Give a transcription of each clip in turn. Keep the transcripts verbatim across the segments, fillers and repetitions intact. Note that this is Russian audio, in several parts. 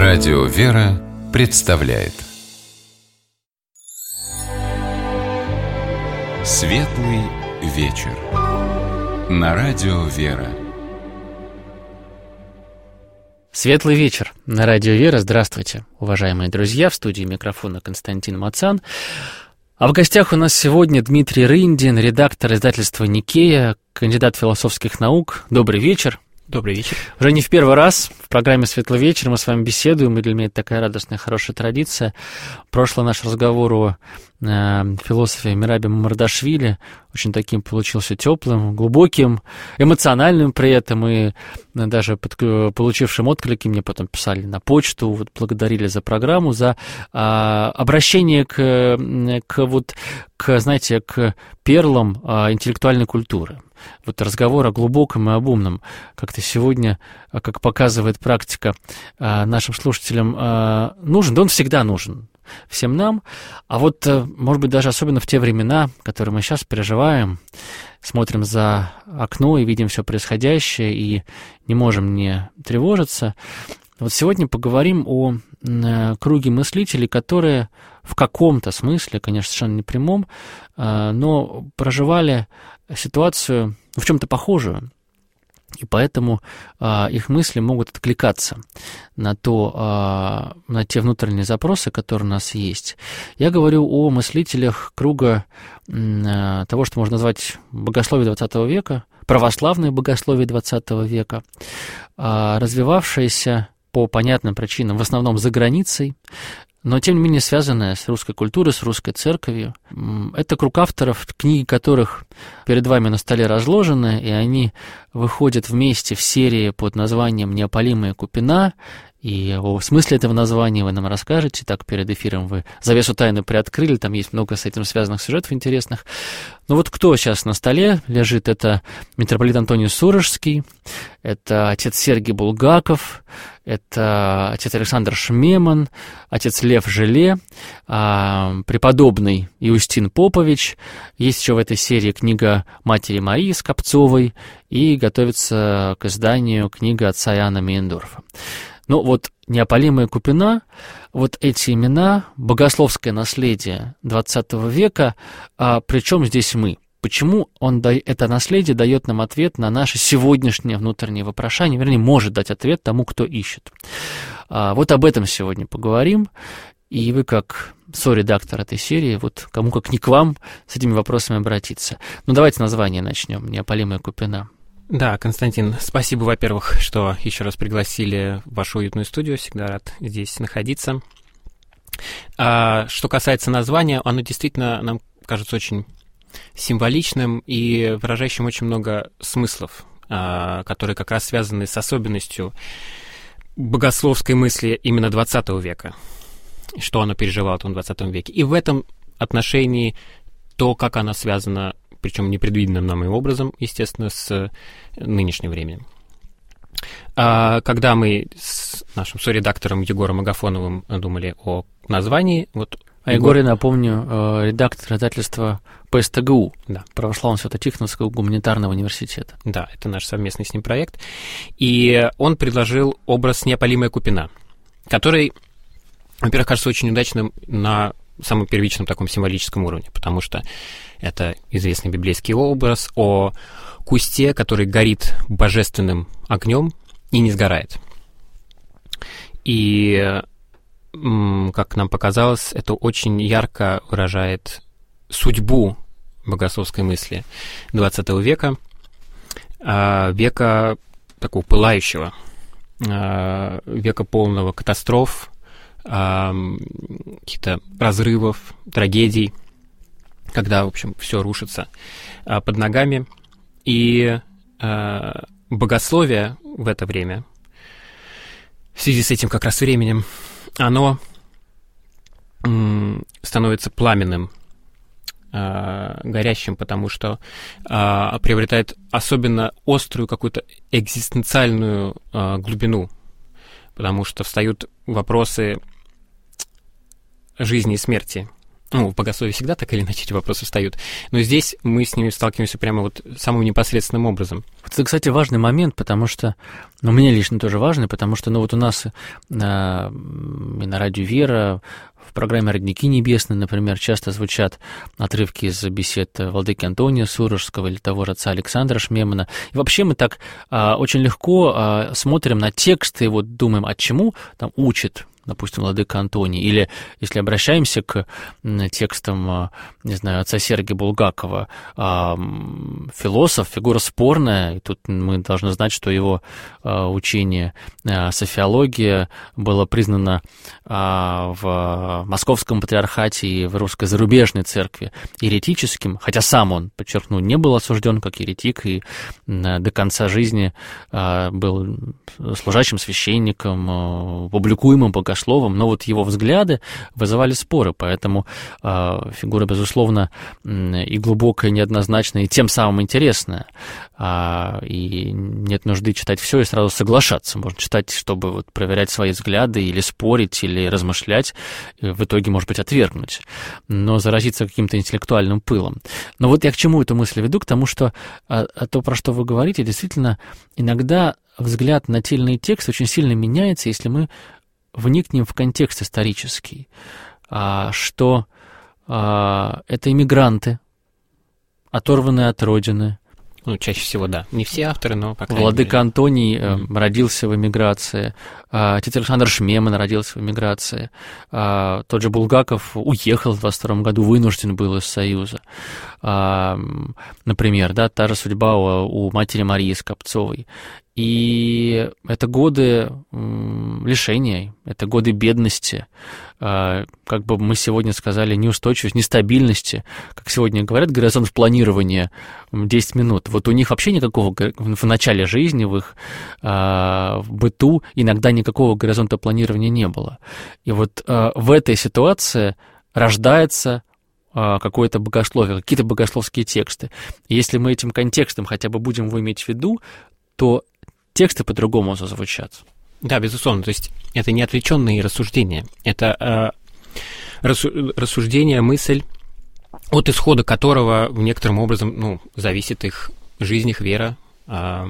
Радио «Вера» представляет Светлый вечер на Радио «Вера». Светлый вечер на Радио «Вера». Здравствуйте, уважаемые друзья. В студии микрофона Константин Мацан. А в гостях у нас сегодня Дмитрий Рындин, редактор издательства «Никея», кандидат философских наук. Добрый вечер. Добрый вечер. Уже не в первый раз в программе «Светлый вечер» мы с вами беседуем, и для меня это такая радостная, хорошая традиция. Прошлый наш разговор о э, философе Мераби Мамардашвили очень таким получился теплым, глубоким, эмоциональным при этом, и даже под, получившим отклики мне потом писали на почту, вот, благодарили за программу, за э, обращение к, к, вот, к, знаете, к перлам э, интеллектуальной культуры. Вот разговор о глубоком и об умном как-то сегодня, как показывает практика, нашим слушателям нужен, да он всегда нужен всем нам. А вот, может быть, даже особенно в те времена, которые мы сейчас переживаем, смотрим за окно и видим все происходящее, и не можем не тревожиться. Вот сегодня поговорим о круге мыслителей, которые в каком-то смысле, конечно, совершенно не прямом, но проживали ситуацию в чем-то похожую, и поэтому а, их мысли могут откликаться на, то, а, на те внутренние запросы, которые у нас есть. Я говорю о мыслителях круга а, того, что можно назвать богословие двадцатого века, православное богословие двадцатого века, а, развивавшееся по понятным причинам в основном за границей, но, тем не менее, связанная с русской культурой, с русской церковью. Это круг авторов, книги которых перед вами на столе разложены, и они выходят вместе в серии под названием «Неопалимая Купина». И о смысле этого названия вы нам расскажете. Так, перед эфиром вы завесу тайны приоткрыли, там есть много с этим связанных сюжетов интересных. Но вот кто сейчас на столе лежит, это митрополит Антоний Сурожский, это отец Сергий Булгаков, это отец Александр Шмеман, отец Лев Желе, преподобный Иустин Попович. Есть еще в этой серии книга матери Марии Скопцовой, и готовится к изданию книга отца Иоанна Мейндорфа. Ну вот «Неопалимая Купина», вот эти имена, богословское наследие двадцатого века, а причем здесь мы? Почему он, это наследие дает нам ответ на наше сегодняшнее внутреннее вопрошание, вернее, может дать ответ тому, кто ищет. А вот об этом сегодня поговорим, и вы, как соредактор этой серии, вот кому как не к вам с этими вопросами обратиться. Ну давайте название начнем, «Неопалимая Купина». Да, Константин, спасибо, во-первых, что еще раз пригласили в вашу уютную студию. Всегда рад здесь находиться. А, что касается названия, оно действительно нам кажется очень символичным и выражающим очень много смыслов, а, которые как раз связаны с особенностью богословской мысли именно двадцатого века, что оно переживало в том двадцатом веке. И в этом отношении то, как оно связано, причем непредвиденным нам образом, естественно, с нынешним временем. А когда мы с нашим соредактором Егором Агафоновым думали о названии... Вот а Егор, Егор, я напомню, редактор издательства пэ эс тэ гэ у, да. Православного Свято-Тихоновского гуманитарного университета. Да, это наш совместный с ним проект. И он предложил образ «Неопалимая Купина», который, во-первых, кажется очень удачным на самом первичном таком символическом уровне, потому что это известный библейский образ о кусте, который горит божественным огнем и не сгорает. И, как нам показалось, это очень ярко выражает судьбу богословской мысли двадцатого века, века такого пылающего, века полного катастроф, каких-то разрывов, трагедий, когда, в общем, все рушится а, под ногами. И а, богословие в это время, в связи с этим как раз временем, оно м, становится пламенным, а, горящим, потому что а, приобретает особенно острую какую-то экзистенциальную а, глубину, потому что встают вопросы жизни и смерти Ну, в богословии всегда так или иначе эти вопросы встают, но здесь мы с ними сталкиваемся прямо вот самым непосредственным образом. Это, кстати, важный момент, потому что, ну, мне лично тоже важный, потому что, ну, вот у нас на, и на радио «Вера», в программе «Родники небесные», например, часто звучат отрывки из бесед владыки Антония Сурожского или того же отца Александра Шмемана. И вообще мы так а, очень легко а, смотрим на тексты и вот думаем, а чему там учит, допустим, владыка Антоний, или если обращаемся к текстам, не знаю, отца Сергия Булгакова, философ, фигура спорная, и тут мы должны знать, что его учение софиология было признано в Московском патриархате и в русской зарубежной церкви еретическим, хотя сам он, подчеркну, не был осужден как еретик и до конца жизни был служащим священником, публикуемым богословом, но вот его взгляды вызывали споры, поэтому э, фигура, безусловно, и глубокая, и неоднозначная, и тем самым интересная. А, и нет нужды читать все и сразу соглашаться. Можно читать, чтобы вот проверять свои взгляды, или спорить, или размышлять, и в итоге, может быть, отвергнуть, но заразиться каким-то интеллектуальным пылом. Но вот я к чему эту мысль веду? К тому, что а, а то, про что вы говорите, действительно, иногда взгляд на те или иные тексты очень сильно меняется, если мы вникнем в контекст исторический, что это иммигранты, оторванные от родины. Ну, чаще всего, да. Не все авторы, но по крайней Владыка мере. Антоний mm-hmm. родился в эмиграции, отец Александр Шмеман родился в эмиграции, тот же Булгаков уехал в двадцать втором году, вынужден был из Союза. Например, да, та же судьба у, у матери Марии Скопцовой. И это годы лишения, это годы бедности, как бы мы сегодня сказали, неустойчивости, нестабильности, как сегодня говорят, горизонт планирования десять минут. Вот у них вообще никакого в начале жизни, в их в быту иногда никакого горизонта планирования не было. И вот в этой ситуации рождается какое-то богословие, какие-то богословские тексты. И если мы этим контекстом хотя бы будем его иметь в виду, то тексты по-другому зазвучат. Да, безусловно. То есть это не отвлеченные рассуждения. Это э, рассуждение, мысль, от исхода которого некоторым образом ну, зависит их жизнь, их вера, э,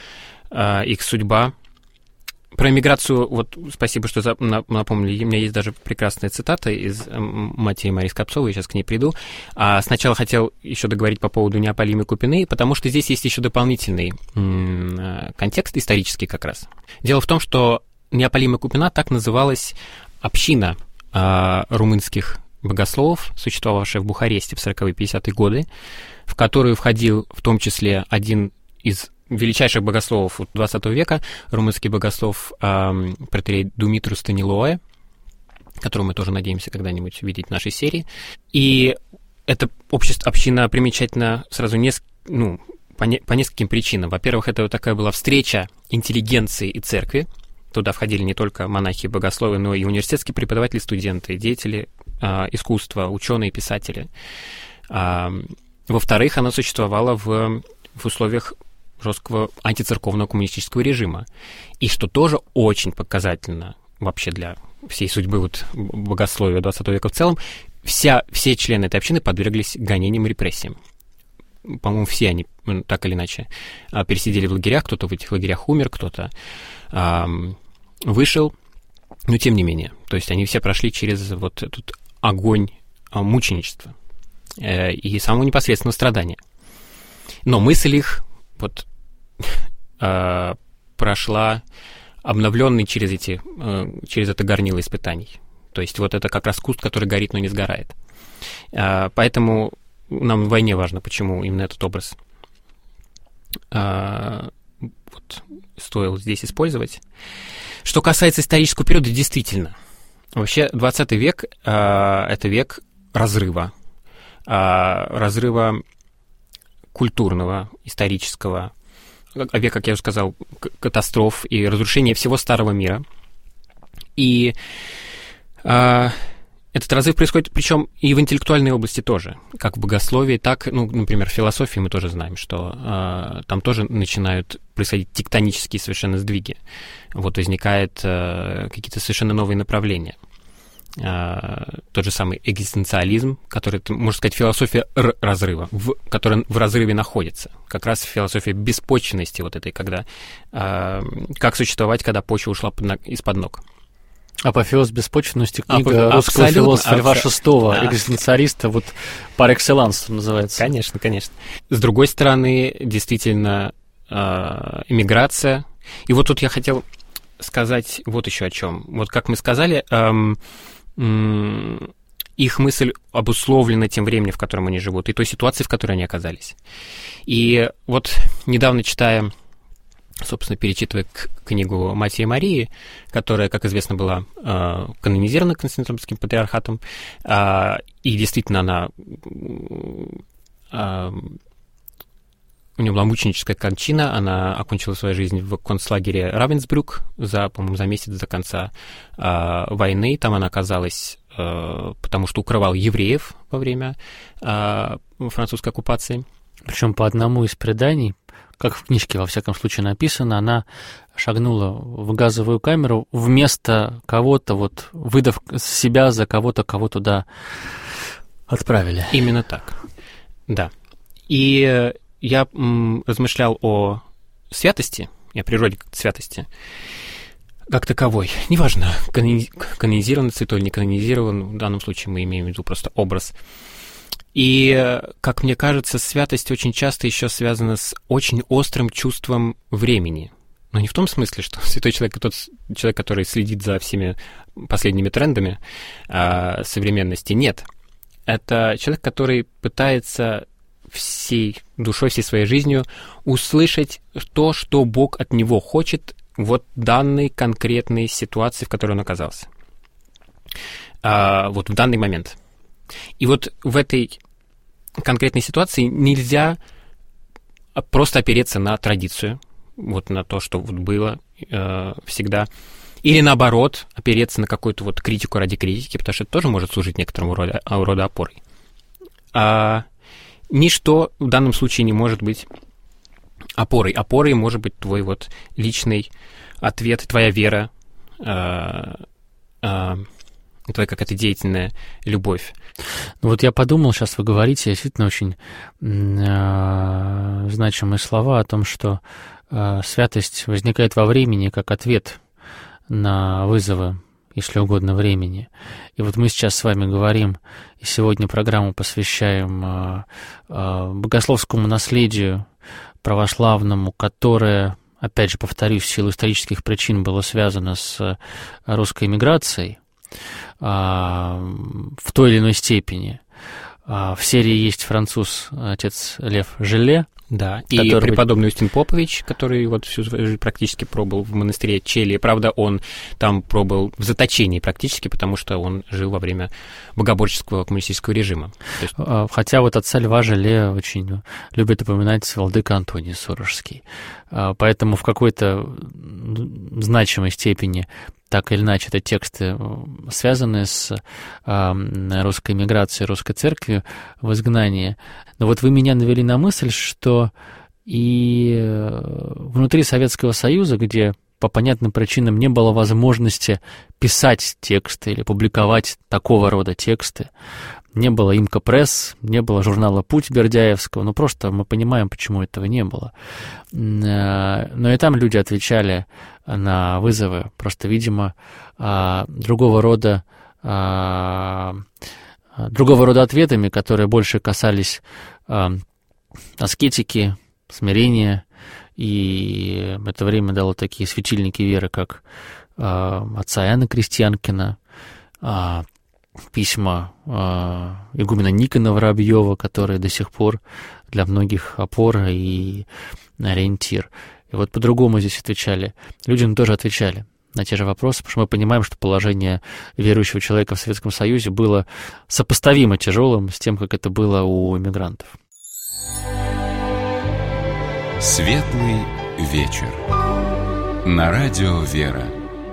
э, их судьба. Про эмиграцию, вот спасибо, что напомнили, у меня есть даже прекрасная цитата из матери Марии Скопцовой, я сейчас к ней приду. А сначала хотел еще договорить по поводу Неополимы Купины, потому что здесь есть еще дополнительный контекст исторический как раз. Дело в том, что Неополима Купина так называлась община румынских богословов, существовавшая в Бухаресте в сороковые-пятидесятые годы, в которую входил в том числе один из величайших богословов двадцатого века, румынский богослов э, протерей Думитру Станилоe, которого мы тоже надеемся когда-нибудь видеть в нашей серии. И эта общество, община примечательна сразу неск... ну, по, не... по нескольким причинам. Во-первых, это вот такая была встреча интеллигенции и церкви. Туда входили не только монахи и богословы, но и университетские преподаватели, студенты, деятели э, искусства, ученые, писатели. А, во-вторых, она существовала в, в условиях жесткого антицерковного коммунистического режима. И что тоже очень показательно вообще для всей судьбы вот богословия двадцатого века в целом, вся, все члены этой общины подверглись гонениям и репрессиям. По-моему, все они так или иначе пересидели в лагерях, кто-то в этих лагерях умер, кто-то эм, вышел, но тем не менее. То есть они все прошли через вот этот огонь э, мученичества э, и самого непосредственного страдания. Но мысль их вот э, прошла обновленный через эти, э, через это горнило испытаний. То есть вот это как раз куст, который горит, но не сгорает. Э, поэтому нам в войне важно, почему именно этот образ э, вот, стоило здесь использовать. Что касается исторического периода, действительно, вообще двадцатый век э, это век разрыва. Э, разрыва культурного, исторического, век, как я уже сказал, катастроф и разрушения всего старого мира. И э, этот разрыв происходит, причем и в интеллектуальной области тоже, как в богословии, так, ну, например, в философии мы тоже знаем, что э, там тоже начинают происходить тектонические совершенно сдвиги. Вот возникают э, какие-то совершенно новые направления. тот же самый экзистенциализм, который, можно сказать, философия разрыва, в, которая в разрыве находится. Как раз философия беспочвенности вот этой, когда как существовать, когда почва ушла из-под ног. Апофеоз беспочвенности, книга а, русского философа Льва абсо... Шестого, а. экзистенциалиста, вот par excellence называется. Конечно, конечно. С другой стороны, действительно, иммиграция. И вот тут я хотел сказать вот еще о чем. Вот как мы сказали, эм, эм, их мысль обусловлена тем временем, в котором они живут, и той ситуацией, в которой они оказались. И вот недавно читая, собственно, перечитывая книгу «Матери Марии», которая, как известно, была э, канонизирована Константинопольским патриархатом, э, и действительно она... Э, У нее была мученическая кончина, она окончила свою жизнь в концлагере Равенсбрюк за, по-моему, за месяц до конца э, войны. Там она оказалась, э, потому что укрывала евреев во время э, французской оккупации. Причем по одному из преданий, как в книжке, во всяком случае, написано, она шагнула в газовую камеру вместо кого-то, вот, выдав себя за кого-то, кого туда отправили. Именно так, да. И... Я м, размышлял о святости, и о природе святости, как таковой. Неважно, канони- канонизирован святой или не канонизирован, в данном случае мы имеем в виду просто образ. И, как мне кажется, святость очень часто еще связана с очень острым чувством времени. Но не в том смысле, что святой человек — тот человек, который следит за всеми последними трендами а, современности. Нет. Это человек, который пытается... всей душой, всей своей жизнью услышать то, что Бог от него хочет вот данной конкретной ситуации, в которой он оказался. А, вот в данный момент. И вот в этой конкретной ситуации нельзя просто опереться на традицию, вот на то, что вот было э, всегда, или наоборот, опереться на какую-то вот критику ради критики, потому что это тоже может служить некоторому рода, рода опорой. А ничто в данном случае не может быть опорой. Опорой может быть твой вот личный ответ, твоя вера, э, э, твоя какая-то деятельная любовь. Ну вот я подумал, сейчас вы говорите действительно очень э, значимые слова о том, что э, святость возникает во времени как ответ на вызовы, если угодно, времени. И вот мы сейчас с вами говорим, и сегодня программу посвящаем э, э, богословскому наследию православному, которое, опять же, повторюсь, в силу исторических причин было связано с русской эмиграцией э, в той или иной степени. Э, в серии есть француз, отец Лев Желе. Да, и преподобный Устин Попович, который вот всю свою жизнь практически пробыл в монастыре Челии. Правда, он там пробыл в заточении практически, потому что он жил во время богоборческого коммунистического режима. Есть... Хотя вот отца Льва Желе очень любит упоминать владыка Антоний Сурожский. Поэтому в какой-то значимой степени так или иначе, это тексты, связанные с э, русской эмиграцией, русской церковью в изгнании. Но вот вы меня навели на мысль, что и внутри Советского Союза, где по понятным причинам не было возможности писать тексты или публиковать такого рода тексты, не было Имка Пресс, не было журнала «Путь» Бердяевского, ну просто мы понимаем, почему этого не было. Но и там люди отвечали на вызовы, просто, видимо, другого рода, другого рода ответами, которые больше касались аскетики, смирения, и это время дало такие светильники веры, как отца Иоанна Крестьянкина, письма э, игумена Никона Воробьева, которые до сих пор для многих опора и ориентир. И вот по-другому здесь отвечали. Люди тоже отвечали на те же вопросы, потому что мы понимаем, что положение верующего человека в Советском Союзе было сопоставимо тяжелым с тем, как это было у эмигрантов. Светлый вечер. На радио «Вера».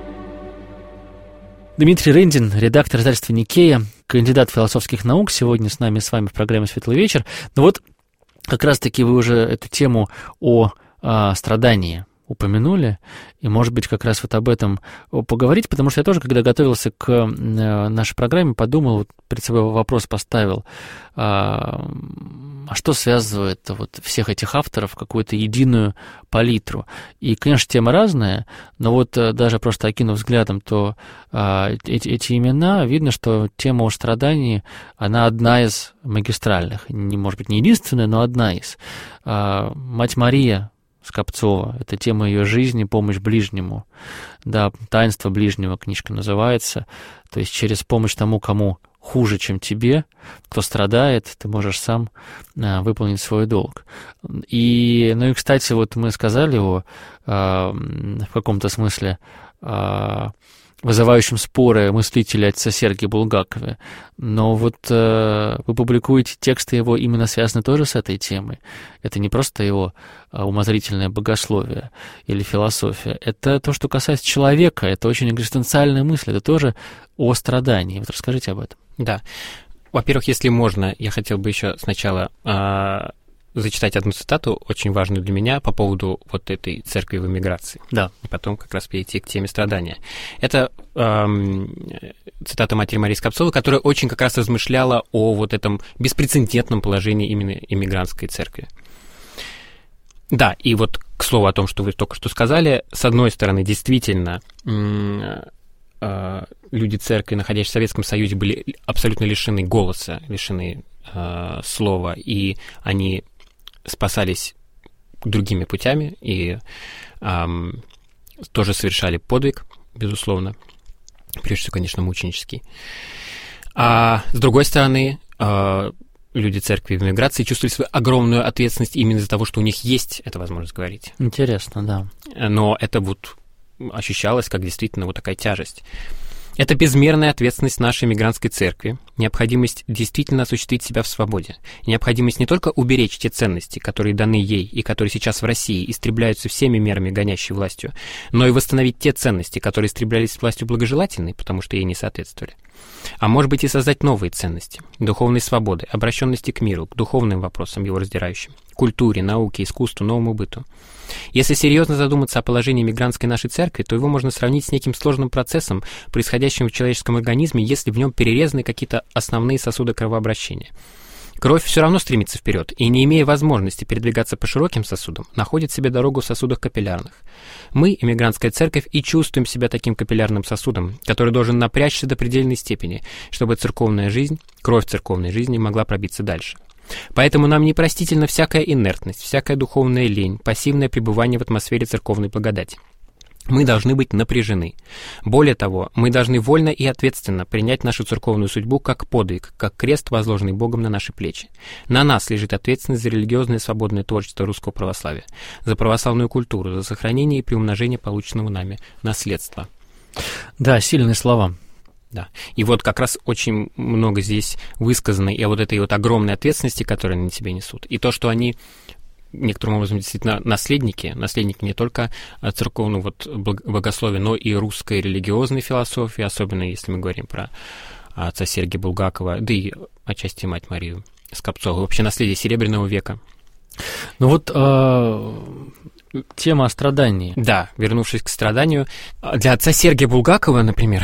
Дмитрий Рындин, редактор издательства «Никея», кандидат философских наук, сегодня с нами с вами в программе «Светлый вечер». Но вот как раз-таки вы уже эту тему о, о страдании, упомянули, и, может быть, как раз вот об этом поговорить, потому что я тоже, когда готовился к нашей программе, подумал, вот перед собой вопрос поставил, а, а что связывает вот всех этих авторов в какую-то единую палитру? И, конечно, тема разная, но вот даже просто окинув взглядом, то а, эти, эти имена, видно, что тема о страдании, она одна из магистральных, не, может быть, не единственная, но одна из. А, Мать Мария Скопцова, это тема ее жизни, помощь ближнему, да, таинство ближнего книжка называется, то есть через помощь тому, кому хуже, чем тебе, кто страдает, ты можешь сам а, выполнить свой долг. И, ну и, кстати, вот мы сказали о, а, в каком-то смысле, а, вызывающем споры мыслителя отца Сергия Булгакове, но вот э, вы публикуете тексты его, именно связаны тоже с этой темой. Это не просто его э, умозрительное богословие или философия, это то, что касается человека, это очень экзистенциальная мысль, это тоже о страдании. Вот расскажите об этом. Да. Во-первых, если можно, я хотел бы еще сначала э, зачитать одну цитату, очень важную для меня, по поводу вот этой церкви в эмиграции. Да. И потом как раз перейти к теме страдания. Это эм, цитата матери Марии Скопцовой, которая очень как раз размышляла о вот этом беспрецедентном положении именно эмигрантской церкви. Да, и вот к слову о том, что вы только что сказали, с одной стороны, действительно, м- э- люди церкви, находящиеся в Советском Союзе, были абсолютно лишены голоса, лишены э- слова, и они спасались другими путями и эм, тоже совершали подвиг, безусловно, прежде всего, конечно, мученический. А с другой стороны, э, люди церкви в эмиграции чувствовали свою огромную ответственность именно из-за того, что у них есть эта возможность говорить. Интересно, да. Но это вот ощущалось как действительно вот такая тяжесть. Это безмерная ответственность нашей мигрантской церкви, необходимость действительно осуществить себя в свободе, необходимость не только уберечь те ценности, которые даны ей и которые сейчас в России истребляются всеми мерами, гонящей властью, но и восстановить те ценности, которые истреблялись властью благожелательной, потому что ей не соответствовали. А может быть и создать новые ценности, духовной свободы, обращенности к миру, к духовным вопросам, его раздирающим, культуре, науке, искусству, новому быту. Если серьезно задуматься о положении мигрантской нашей церкви, то его можно сравнить с неким сложным процессом, происходящим в человеческом организме, если в нем перерезаны какие-то основные сосуды кровообращения. Кровь все равно стремится вперед, и, не имея возможности передвигаться по широким сосудам, находит себе дорогу в сосудах капиллярных. Мы, эмигрантская церковь, и чувствуем себя таким капиллярным сосудом, который должен напрячься до предельной степени, чтобы церковная жизнь, кровь церковной жизни могла пробиться дальше. Поэтому нам непростительна всякая инертность, всякая духовная лень, пассивное пребывание в атмосфере церковной благодати. Мы должны быть напряжены. Более того, мы должны вольно и ответственно принять нашу церковную судьбу как подвиг, как крест, возложенный Богом на наши плечи. На нас лежит ответственность за религиозное свободное творчество русского православия, за православную культуру, за сохранение и приумножение полученного нами наследства. Да, сильные слова. Да. И вот как раз очень много здесь высказано и о вот этой вот огромной ответственности, которую они на себе несут. И то, что они некоторым образом действительно наследники, наследники не только церковного вот богословия, но и русской религиозной философии, особенно если мы говорим про отца Сергия Булгакова, да и отчасти мать Марию Скопцову, вообще наследие Серебряного века. Ну вот э, тема о страдании. Да, вернувшись к страданию, для отца Сергия Булгакова, например,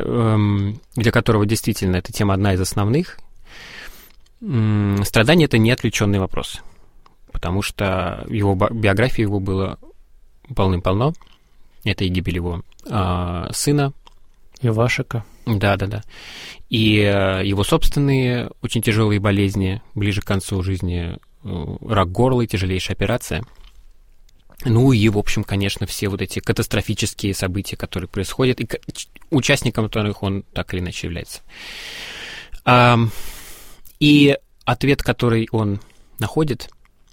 эм, для которого действительно эта тема одна из основных, эм, страдание — это не отвлеченный вопрос. Потому что его биографии его было полным-полно. Это и гибель его э, сына. Ивашика. Да-да-да. И э, его собственные очень тяжелые болезни, ближе к концу жизни, э, рак горла и тяжелейшая операция. Ну и, в общем, конечно, все вот эти катастрофические события, которые происходят, и участником которых он так или иначе является. А, и ответ, который он находит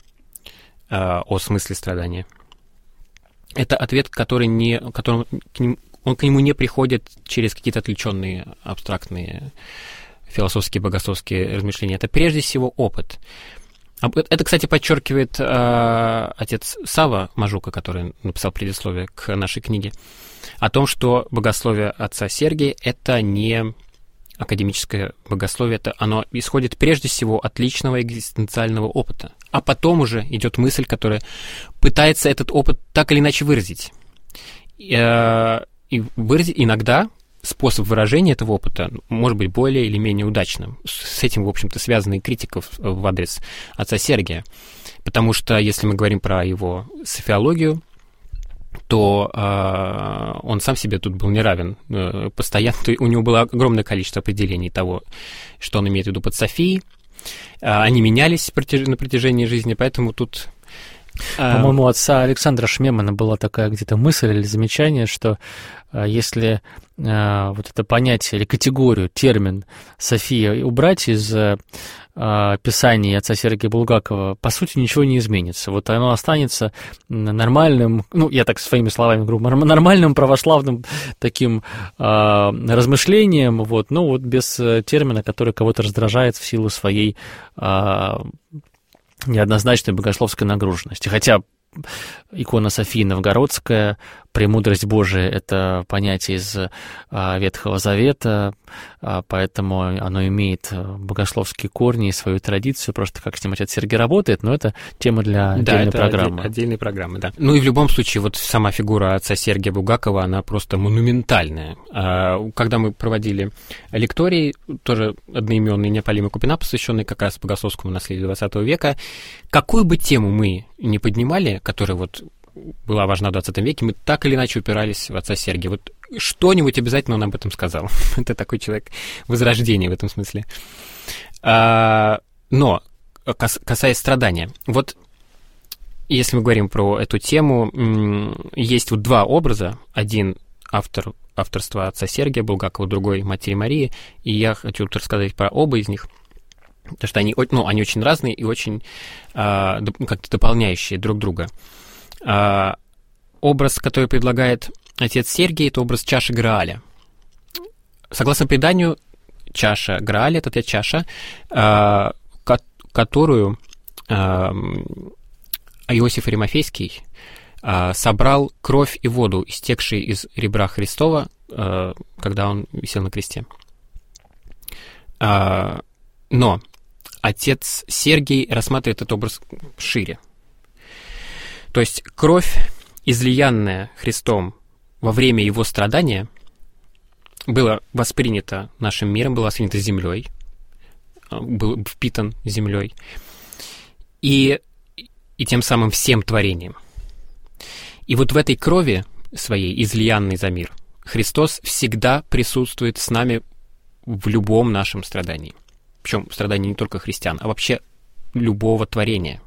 о смысле страдания, это ответ, который не, которым, к ним, он к нему не приходит через какие-то отвлеченные, абстрактные философские, богословские размышления. Это прежде всего опыт. Это, кстати, подчеркивает э, отец Сава Мажука, который написал предисловие к нашей книге, о том, что богословие отца Сергия — это не академическое богословие, это оно исходит прежде всего от личного экзистенциального опыта, а потом уже идет мысль, которая пытается этот опыт так или иначе выразить. И выразить иногда способ выражения этого опыта может быть более или менее удачным. С этим, в общем-то, связана и критика в адрес отца Сергия. Потому что, если мы говорим про его софиологию, то э, он сам себе тут был не равен. Э, постоянно у него было огромное количество определений того, что он имеет в виду под Софией. Э, они менялись протяж... на протяжении жизни, поэтому тут... Э... По-моему, у отца Александра Шмемана была такая где-то мысль или замечание, что э, если э, вот это понятие или категорию, термин София убрать из... Э, Писании отца Сергия Булгакова, по сути, ничего не изменится. Вот оно останется нормальным, ну, я так своими словами грубо, нормальным православным таким э, размышлением, вот, ну, вот без термина, который кого-то раздражает в силу своей э, неоднозначной богословской нагруженности. Хотя икона Софии Новгородская, премудрость Божия — это понятие из а, Ветхого Завета, а, поэтому оно имеет богословские корни и свою традицию, просто как с ним отец Сергий работает, но это тема для отдельной да, это программы. Отдельной программы, да. Ну и в любом случае, вот сама фигура отца Сергия Булгакова, она просто монументальная. Когда мы проводили лекторий, тоже одноименный Неопалима Купина, посвященный как раз богословскому наследию двадцатого века, какую бы тему мы не поднимали, которая вот была важна в двадцатом веке, мы так или иначе упирались в отца Сергия. Вот что-нибудь обязательно он об этом сказал. Это такой человек возрождения в этом смысле. А, но, касаясь страдания, вот если мы говорим про эту тему, есть вот два образа. Один автор, авторства отца Сергия Булгакова, другой Матери Марии, и я хочу рассказать про оба из них, потому что они, ну, они очень разные и очень а, как-то дополняющие друг друга. А, образ, который предлагает отец Сергий, это образ чаши Грааля. Согласно преданию, чаша Грааля — это та чаша, а, ко- которую а, Иосиф Аримафейский а, собрал кровь и воду, истекшие из ребра Христова, а, когда он висел на кресте. А, но отец Сергий рассматривает этот образ шире. То есть кровь, излиянная Христом во время его страдания, была воспринята нашим миром, была воспринята землей, был впитан землей, и, и тем самым всем творением. И вот в этой крови своей, излиянной за мир, Христос всегда присутствует с нами в любом нашем страдании. Причем страдания не только христиан, а вообще любого творения.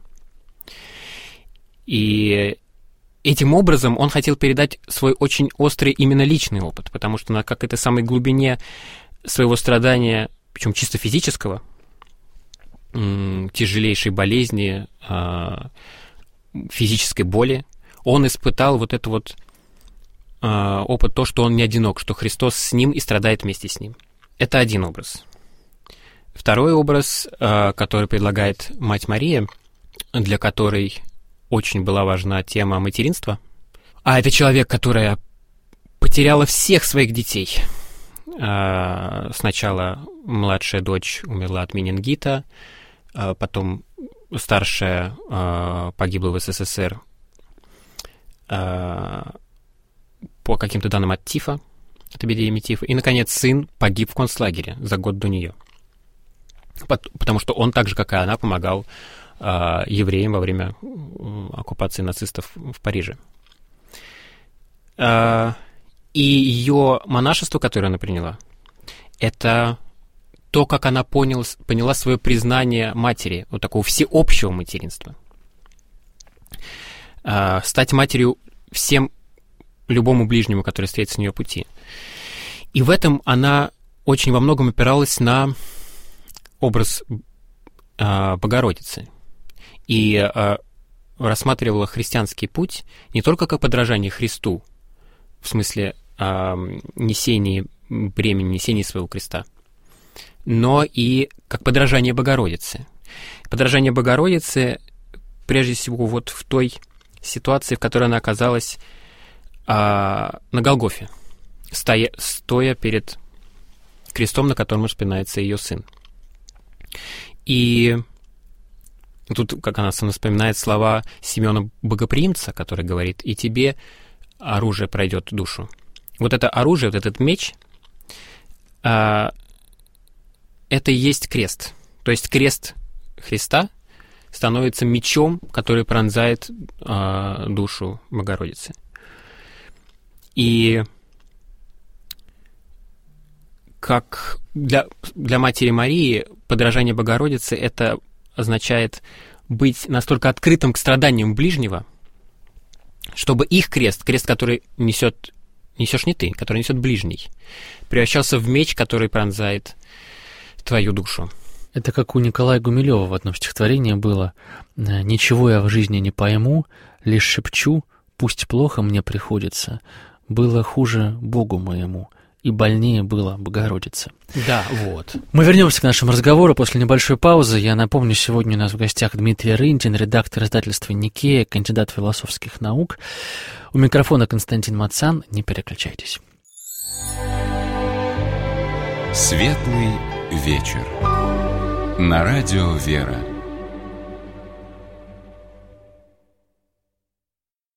И этим образом он хотел передать свой очень острый именно личный опыт, потому что на какой-то самой глубине своего страдания, причем чисто физического, тяжелейшей болезни, физической боли, он испытал вот этот вот опыт, то, что он не одинок, что Христос с ним и страдает вместе с ним. Это один образ. Второй образ, который предлагает Мать Мария, для которой очень была важна тема материнства. А это человек, которая потеряла всех своих детей. Сначала младшая дочь умерла от менингита, потом старшая погибла в СССР по каким-то данным от тифа, от эпидемии тифа. И, наконец, сын погиб в концлагере за год до нее. Потому что он, так же, как и она, помогал э, евреям во время э, оккупации нацистов в Париже. Э, и ее монашество, которое она приняла, это то, как она понял, поняла свое признание матери, вот такого всеобщего материнства. Э, стать матерью всем, любому ближнему, который встретится на ее пути. И в этом она очень во многом опиралась на образ э, Богородицы и э, рассматривала христианский путь не только как подражание Христу, в смысле э, несения бремени, несения своего креста, но и как подражание Богородице. Подражание Богородице, прежде всего, вот в той ситуации, в которой она оказалась э, на Голгофе, стоя, стоя перед крестом, на котором распинается ее сын. И Тут, как она сама вспоминает слова Симеона Богоприимца, который говорит: «И тебе оружие пройдет душу». Вот это оружие, вот этот меч, а, это и есть крест. То есть крест Христа становится мечом, который пронзает а, душу Богородицы. И как для, для Матери Марии подражание Богородице — это означает быть настолько открытым к страданиям ближнего, чтобы их крест, крест, который несет, несешь не ты, который несет ближний, превращался в меч, который пронзает твою душу. Это как у Николая Гумилева в одном стихотворении было: «Ничего я в жизни не пойму, лишь шепчу, пусть плохо мне приходится, было хуже Богу моему, и больнее было Богородице». Да, вот. Мы вернемся к нашему разговору после небольшой паузы. Я напомню, сегодня у нас в гостях Дмитрий Рындин, редактор издательства «Никея», кандидат философских наук. У микрофона Константин Мацан. Не переключайтесь. Светлый вечер. На радио «Вера».